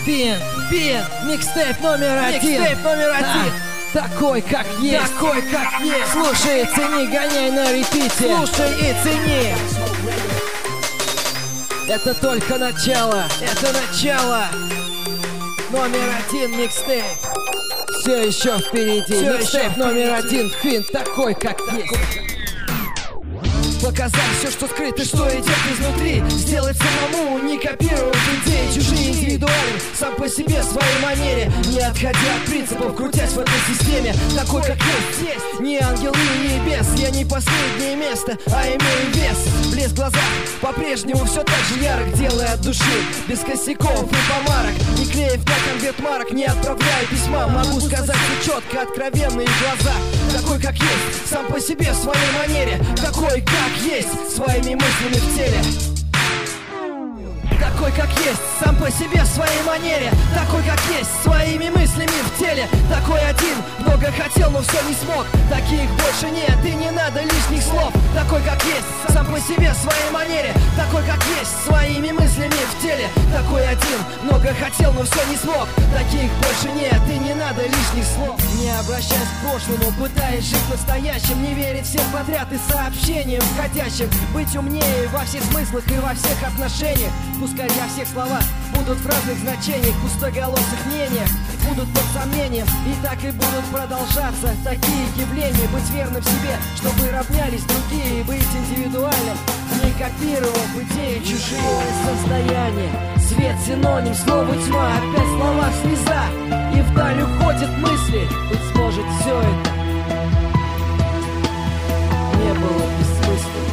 Фин, микстейп номер один. Такой, как есть. Слушай и цени, гоняй на репите. Слушай и цени. Это только начало. Номер один микстейп. Все еще впереди. Всё Микстейп еще номер впереди. один. Фин, такой, как есть. Показать все, что скрыто, что идет изнутри. Сделать самому, не копировать идеи. Чужие индивидуален, сам по себе, в своей манере. Не отходя от принципов, крутясь в этой системе. Такой, как есть. Не ангел и не бес. Я не последнее место, а имею вес. Блеск в глазах, по-прежнему все так же ярок. Делая от души, без косяков и помарок. Не клеив на конверт марок, не отправляя письма. Могу сказать все четко, откровенно и в глаза. Такой, как есть, сам по себе, в своей манере. Такой, как есть, своими мыслями в теле. Такой, как есть, сам по себе, в своей манере. Такой, как есть, своими мыслями в теле. Такой один, много хотел, но все не смог. Таких больше нет, и не надо лишних слов. Такой, как есть, сам по себе, в своей манере. Такой, как есть, своими мыслями в теле. Такой один, много хотел, но все не смог. Таких больше нет, и не надо лишних слов. Не обращаясь к прошлому, пытаясь жить настоящим. Не верить всем подряд и сообщениям входящим. Быть умнее во всех смыслах и во всех отношениях. Пускай для всех слова будут в разных значениях, пустоголосых мнениях будут под сомнением. И так и будут продолжаться такие явления. Быть верным себе, чтобы равнялись другие. Быть индивидуальным, не копировав идеи чужие. Состояние, свет синоним, слово тьма. Опять слова слеза, и вдаль уходят мысли. Быть сможет все это не было бессмысленно.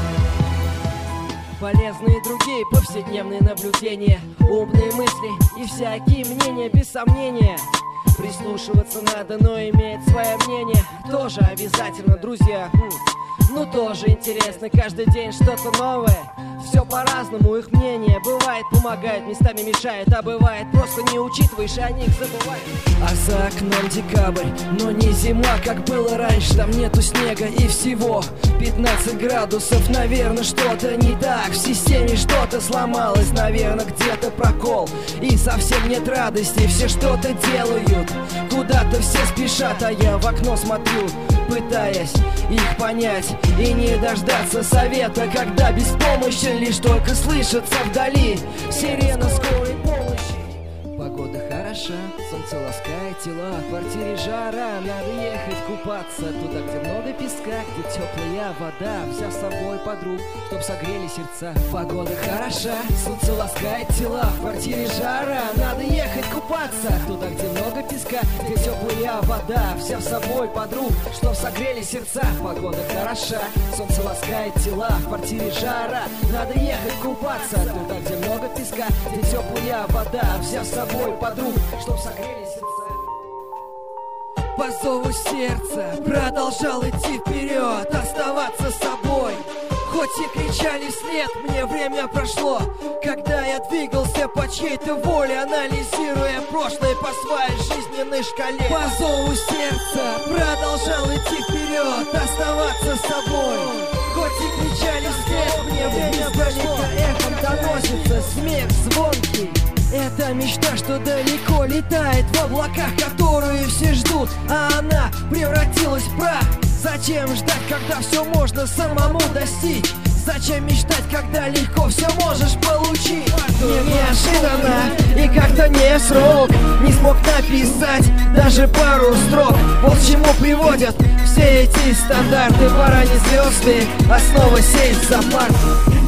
Полезные другие повседневные наблюдения, умные мысли и всякие мнения, без сомнения. Прислушиваться надо, но иметь свое мнение тоже обязательно, друзья. Ну тоже интересно, каждый день что-то новое. Все по-разному, их мнение бывает помогает, местами мешает, а бывает просто не учитываешь, и о них забываешь. А за окном декабрь, но не зима, как было раньше. Там нету снега и всего 15 градусов, наверное, что-то не так. В системе что-то сломалось, наверное, где-то прокол. И совсем нет радости, все что-то делают. Куда-то все спешат, а я в окно смотрю, пытаясь их понять и не дождаться совета, когда без помощи лишь только слышится вдали сирена скорой помощи. Погода хороша, солнце ласкает тела, в квартире жара, надо ехать купаться туда, где много песка, где теплая вода, взяв с собой подруг, чтоб согрели сердца. Погода хороша, солнце ласкает тела, в квартире жара, надо ехать купаться туда, где много песка, где теплая вода, взяв с собой подруг, чтоб согрели сердца. Погода хороша, солнце ласкает тела, в квартире жара, надо ехать купаться туда, где много песка, где теплая вода, взяв с собой подруг, чтоб согрели сердца. По зову сердца продолжал идти вперед, оставаться собой. Хоть и кричали вслед, мне время прошло, когда я двигался по чьей-то воле, анализируя прошлое по своей жизненной шкале. По зову сердца продолжал идти вперед, оставаться собой. Хоть и кричали вслед, мне время прошло, эхом доносится смех звонкий. Это мечта, что далеко летает в облаках, которую все ждут, а она превратилась в прах. Зачем ждать, когда все можно самому достичь? Зачем мечтать, когда легко все можешь получить? Неожиданно и как-то не с рук не смог написать даже пару строк. Вот к чему приводят все эти стандарты. Пора не звезды, а снова сесть за парт.